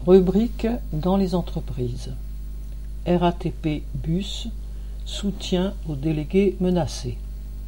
Rubrique dans les entreprises. RATP Bus, soutien aux délégués menacés.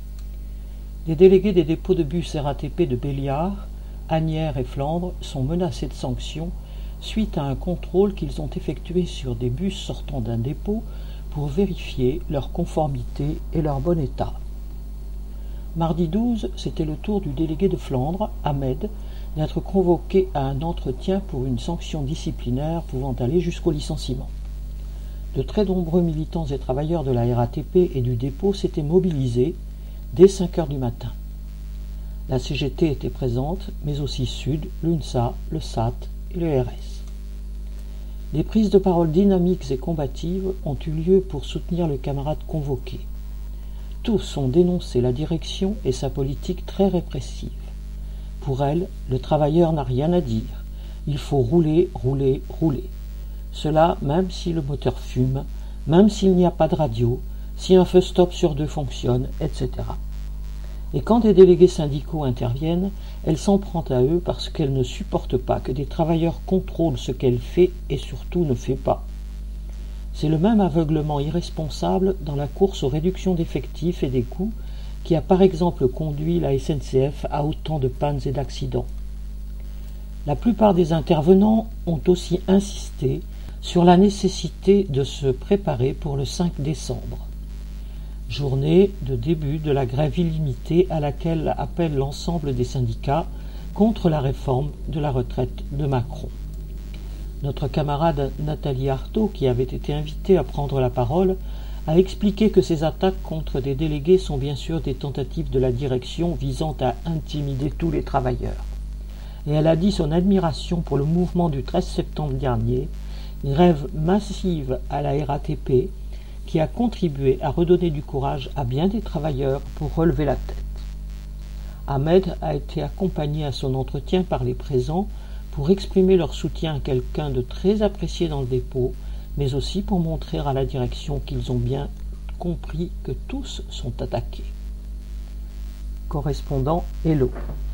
Les délégués des dépôts de bus RATP de Béliard, Asnières et Flandre sont menacés de sanctions suite à un contrôle qu'ils ont effectué sur des bus sortant d'un dépôt pour vérifier leur conformité et leur bon état. Mardi 12, c'était le tour du délégué de Flandre, Ahmed, d'être convoqué à un entretien pour une sanction disciplinaire pouvant aller jusqu'au licenciement. De très nombreux militants et travailleurs de la RATP et du dépôt s'étaient mobilisés dès 5 heures du matin. La CGT était présente, mais aussi Sud, l'UNSA, le SAT et le RS. Des prises de parole dynamiques et combatives ont eu lieu pour soutenir le camarade convoqué. Tous ont dénoncé la direction et sa politique très répressive. Pour elle, le travailleur n'a rien à dire. Il faut rouler, rouler, rouler. Cela même si le moteur fume, même s'il n'y a pas de radio, si un feu stop sur 2 fonctionne, etc. Et quand des délégués syndicaux interviennent, elle s'en prend à eux parce qu'elle ne supporte pas que des travailleurs contrôlent ce qu'elle fait et surtout ne fait pas. C'est le même aveuglement irresponsable dans la course aux réductions d'effectifs et des coûts qui a par exemple conduit la SNCF à autant de pannes et d'accidents. La plupart des intervenants ont aussi insisté sur la nécessité de se préparer pour le 5 décembre, journée de début de la grève illimitée à laquelle appelle l'ensemble des syndicats contre la réforme de la retraite de Macron. Notre camarade Nathalie Arthaud, qui avait été invitée à prendre la parole, a expliqué que ces attaques contre des délégués sont bien sûr des tentatives de la direction visant à intimider tous les travailleurs. Et elle a dit son admiration pour le mouvement du 13 septembre dernier, grève massive à la RATP, qui a contribué à redonner du courage à bien des travailleurs pour relever la tête. Ahmed a été accompagné à son entretien par les présents pour exprimer leur soutien à quelqu'un de très apprécié dans le dépôt, mais aussi pour montrer à la direction qu'ils ont bien compris que tous sont attaqués. Correspondant Hello.